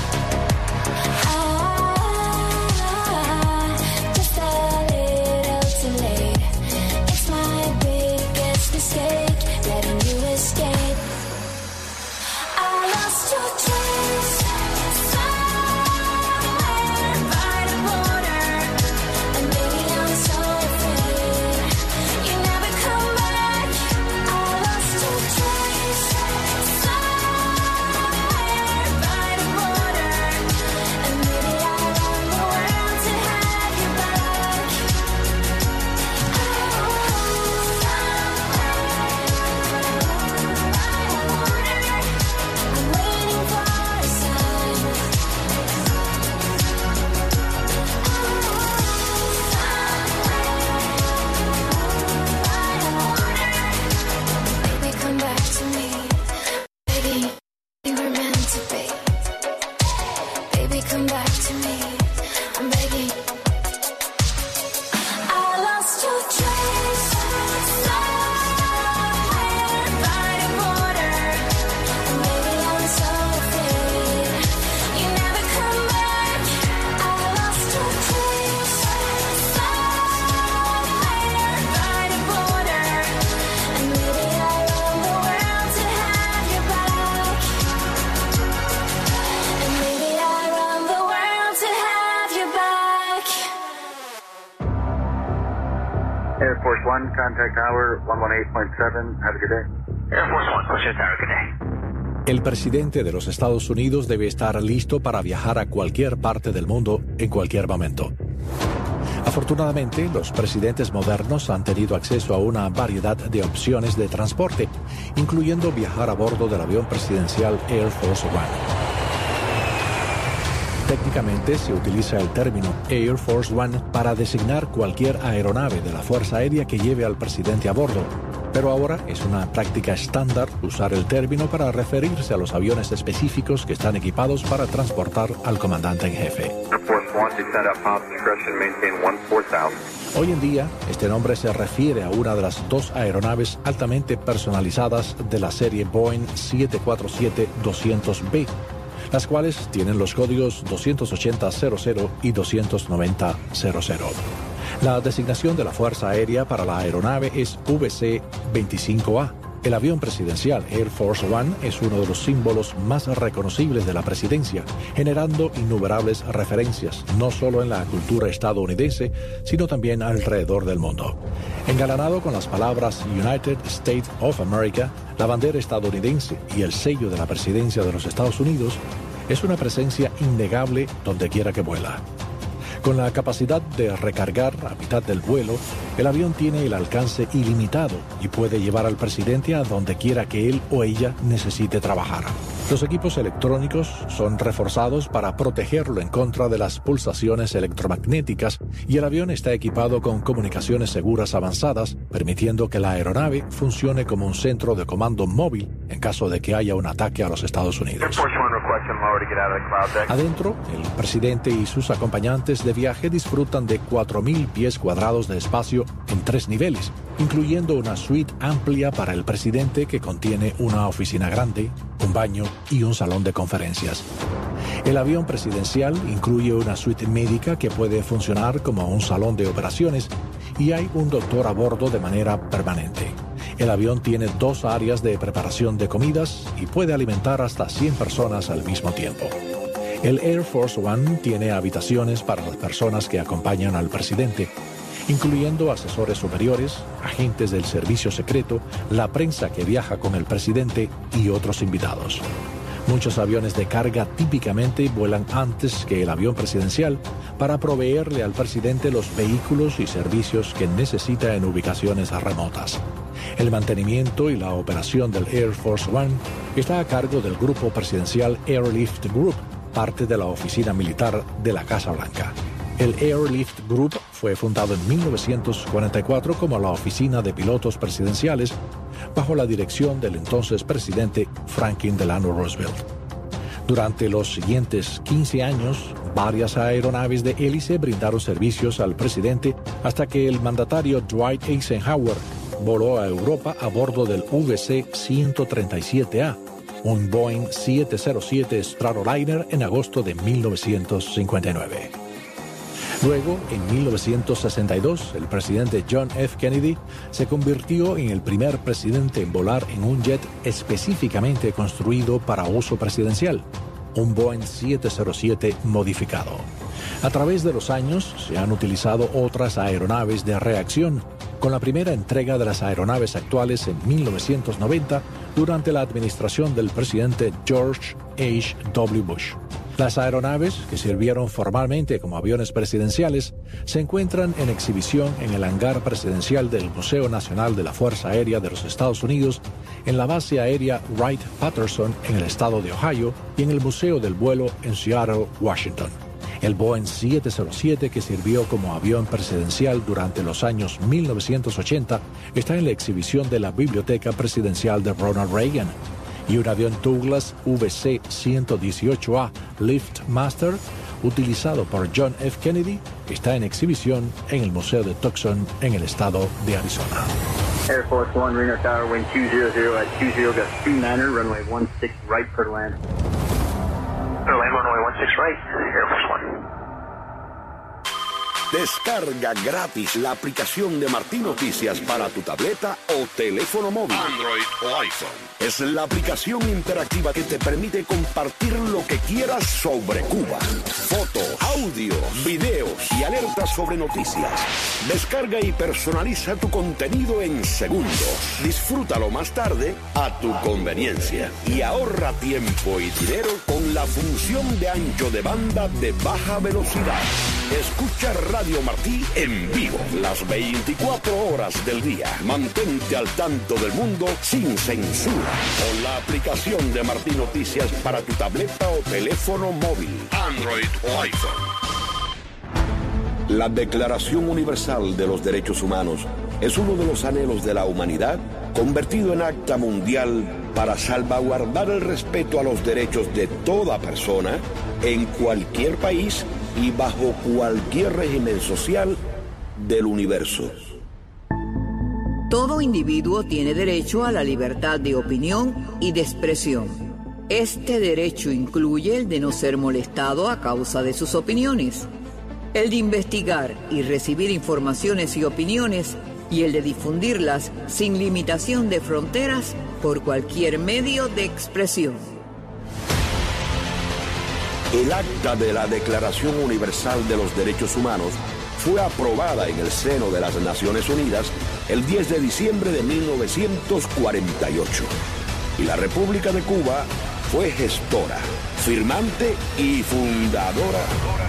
Just a little too late. It's my biggest mistake, letting you escape. I lost your trace somewhere by the border, and maybe I'm so afraid you never come back. I lost your trace somewhere by the border, and maybe I run the world to have you back. I'm waiting for a sign. Baby, come back to me. Baby, we were meant to be. Baby, come back to me. I'm begging. I lost your trace somewhere by the border, and maybe I'm so afraid you never come back. I lost your trace somewhere by the border, and maybe I run the world to have you back. And maybe I run the world to have you back. Air Force One, contact tower 118.7. Have a good day. Air Force One, push it tower, good day. El presidente de los Estados Unidos debe estar listo para viajar a cualquier parte del mundo en cualquier momento. Afortunadamente, los presidentes modernos han tenido acceso a una variedad de opciones de transporte, incluyendo viajar a bordo del avión presidencial Air Force One. Técnicamente se utiliza el término Air Force One para designar cualquier aeronave de la Fuerza Aérea que lleve al presidente a bordo, pero ahora es una práctica estándar usar el término para referirse a los aviones específicos que están equipados para transportar al comandante en jefe. Air Force One, descend at top discretion, maintain 14000. Hoy en día, este nombre se refiere a una de las dos aeronaves altamente personalizadas de la serie Boeing 747-200B, las cuales tienen los códigos 280-00 y 290-00. La designación de la Fuerza Aérea para la aeronave es VC-25A. El avión presidencial Air Force One es uno de los símbolos más reconocibles de la presidencia, generando innumerables referencias, no solo en la cultura estadounidense, sino también alrededor del mundo. Engalanado con las palabras United States of America, la bandera estadounidense y el sello de la presidencia de los Estados Unidos, es una presencia innegable donde quiera que vuela. Con la capacidad de recargar a mitad del vuelo, el avión tiene el alcance ilimitado y puede llevar al presidente a donde quiera que él o ella necesite trabajar. Los equipos electrónicos son reforzados para protegerlo en contra de las pulsaciones electromagnéticas y el avión está equipado con comunicaciones seguras avanzadas, permitiendo que la aeronave funcione como un centro de comando móvil en caso de que haya un ataque a los Estados Unidos. Adentro, el presidente y sus acompañantes de viaje disfrutan de 4.000 pies cuadrados de espacio en 3 niveles, incluyendo una suite amplia para el presidente que contiene una oficina grande, un baño y un salón de conferencias. El avión presidencial incluye una suite médica que puede funcionar como un salón de operaciones y hay un doctor a bordo de manera permanente. El avión tiene 2 áreas de preparación de comidas y puede alimentar hasta 100 personas al mismo tiempo. El Air Force One tiene habitaciones para las personas que acompañan al presidente, incluyendo asesores superiores, agentes del servicio secreto, la prensa que viaja con el presidente y otros invitados. Muchos aviones de carga típicamente vuelan antes que el avión presidencial para proveerle al presidente los vehículos y servicios que necesita en ubicaciones remotas. El mantenimiento y la operación del Air Force One está a cargo del Grupo Presidencial Airlift Group, parte de la oficina militar de la Casa Blanca. El Airlift Group fue fundado en 1944 como la Oficina de Pilotos Presidenciales bajo la dirección del entonces presidente Franklin Delano Roosevelt. Durante los siguientes 15 años, varias aeronaves de hélice brindaron servicios al presidente hasta que el mandatario Dwight Eisenhower voló a Europa a bordo del VC-137A, un Boeing 707 Stratoliner en agosto de 1959. Luego, en 1962, el presidente John F. Kennedy se convirtió en el primer presidente en volar en un jet específicamente construido para uso presidencial, un Boeing 707 modificado. A través de los años se han utilizado otras aeronaves de reacción, con la primera entrega de las aeronaves actuales en 1990 durante la administración del presidente George H.W. Bush. Las aeronaves, que sirvieron formalmente como aviones presidenciales, se encuentran en exhibición en el hangar presidencial del Museo Nacional de la Fuerza Aérea de los Estados Unidos, en la base aérea Wright-Patterson en el estado de Ohio y en el Museo del Vuelo en Seattle, Washington. El Boeing 707, que sirvió como avión presidencial durante los años 1980, está en la exhibición de la Biblioteca Presidencial de Ronald Reagan. Y un avión Douglas VC-118A Liftmaster, utilizado por John F. Kennedy, está en exhibición en el Museo de Tucson, en el estado de Arizona. Air Force One, Reno Tower, wind 200 at 20, got 29er, runway 16 right for land. Land runway 16 right, Air Force One. Descarga gratis la aplicación de Martí Noticias para tu tableta o teléfono móvil, Android o iPhone. Es la aplicación interactiva que te permite compartir lo que quieras sobre Cuba. Fotos, audios, videos y alertas sobre noticias. Descarga y personaliza tu contenido en segundos. Disfrútalo más tarde a tu conveniencia. Y ahorra tiempo y dinero con la función de ancho de banda de baja velocidad. Escucha Radio Martí en vivo las 24 horas del día. Mantente al tanto del mundo sin censura con la aplicación de Martí Noticias para tu tableta o teléfono móvil, Android o iPhone. La Declaración Universal de los Derechos Humanos es uno de los anhelos de la humanidad convertido en acta mundial para salvaguardar el respeto a los derechos de toda persona en cualquier país y bajo cualquier régimen social del universo. Todo individuo tiene derecho a la libertad de opinión y de expresión. Este derecho incluye el de no ser molestado a causa de sus opiniones. el de investigar y recibir informaciones y opiniones, y el de difundirlas sin limitación de fronteras por cualquier medio de expresión. El acta de la Declaración Universal de los Derechos Humanos fue aprobada en el seno de las Naciones Unidas el 10 de diciembre de 1948. Y la República de Cuba fue gestora, firmante y fundadora